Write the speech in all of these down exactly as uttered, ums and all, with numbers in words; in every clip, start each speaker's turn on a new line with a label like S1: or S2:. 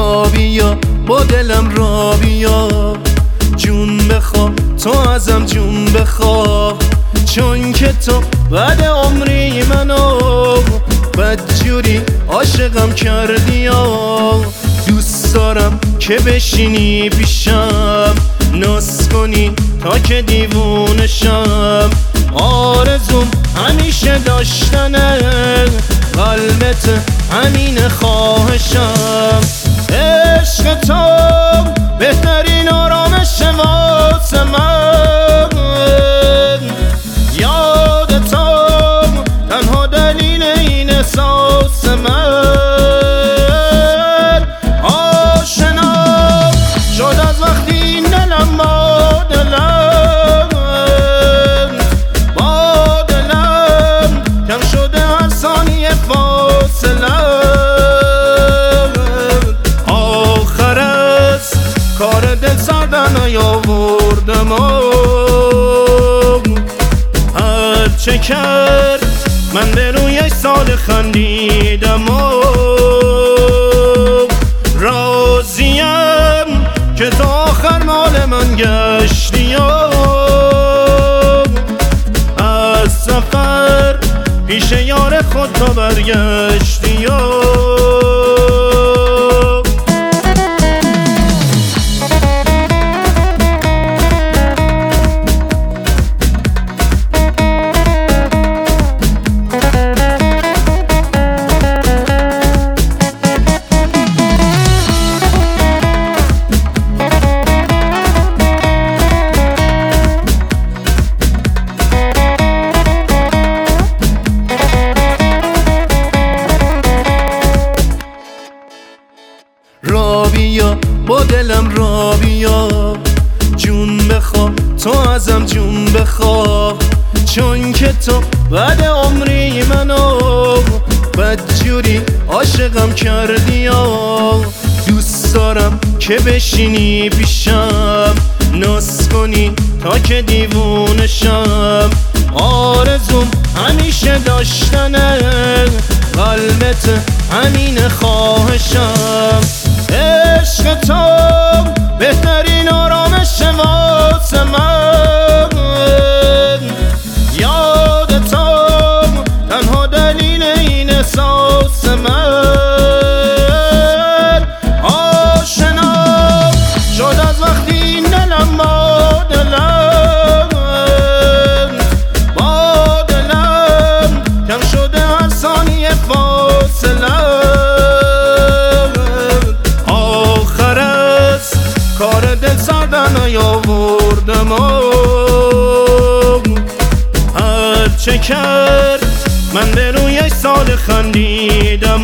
S1: را بیا با دلم را بیا، جون بخوا تو ازم جون بخوا، چون که تو بعد عمری منو بدجوری عاشقم کردی یا. دوست دارم که بشینی پیشم ناز کنی تا که دیوونشم، آرزوم همیشه داشتنه قلبت همین خواهشم. عشق تو بهترین آرامش واسه من، یاد تو تنها دلیل این احساس من. آشنا شد از وقتی این دلم با دلم، با دلم کم شده هر ثانیه فاصله. آخر از کار دل سردن نیاوردم، هر چه کرد من به رویش سال خندیدم. راضیم که تا آخر مال من گشتی، از سفر پیش یار خود تا برگشتی. را بیا با دلم را بیا، جون بخوا تو ازم جون بخوا، چون که تو بعد عمری منو بدجوری عاشقم کردی یا. دوست دارم که بشینی پیشم ناز کنی تا که دیوونشم، آرزوم همیشه داشتنه قلبت همین خواهشم. عشق تو بهترین آرامش واسه من، یاد تو تنها دلیل این احساس من. آشنا شد از وقتی این دلم با دلم، با دلم کم شده هر ثانیه فاصله. کار دل سردن نیاوردم، هر چه کرد من به رویش سال خندیدم.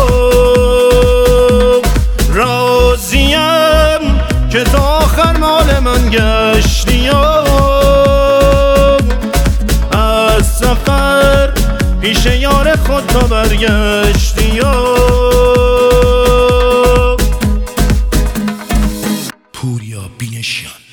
S1: راضیم که تا آخر مال من گشتی، از سفر پیش یار خود تا برگشتی.
S2: پوریا بینشیان.